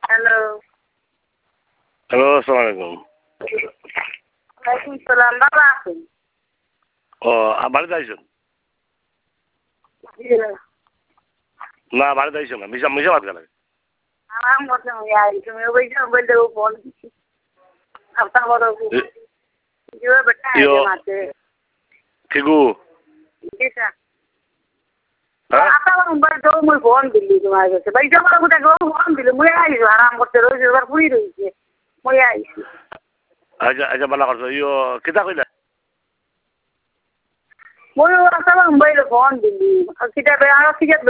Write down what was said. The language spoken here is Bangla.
হ্যালো। হ্যালো, আসসালামু আলাইকুম। ওয়ালাইকুম সালাম। ভালো আছেন? ও বাড়িতে আইসেন? জি। না বাড়িতে আইসেন না, মিশা মিশা ভাত খালে। আরাম করতে হবে আর তুমি ওই যে বলতে ও ফোন আপনার বড় जो बेटा है यो माते ঠিকু ठीक है হ্যাঁ आता हूं बस दो मुझे फोन दिल्ली तुम्हारे से भाई जब मुझे गो फोन दिल्ली मुझे आई आराम करते रोज बार पूरी रही है मुझे आई আচ্ছা আচ্ছা বালা করছো ইয়ো কিতা কইলা मुझे आता हूं भाई फोन दिल्ली किता पे आ किता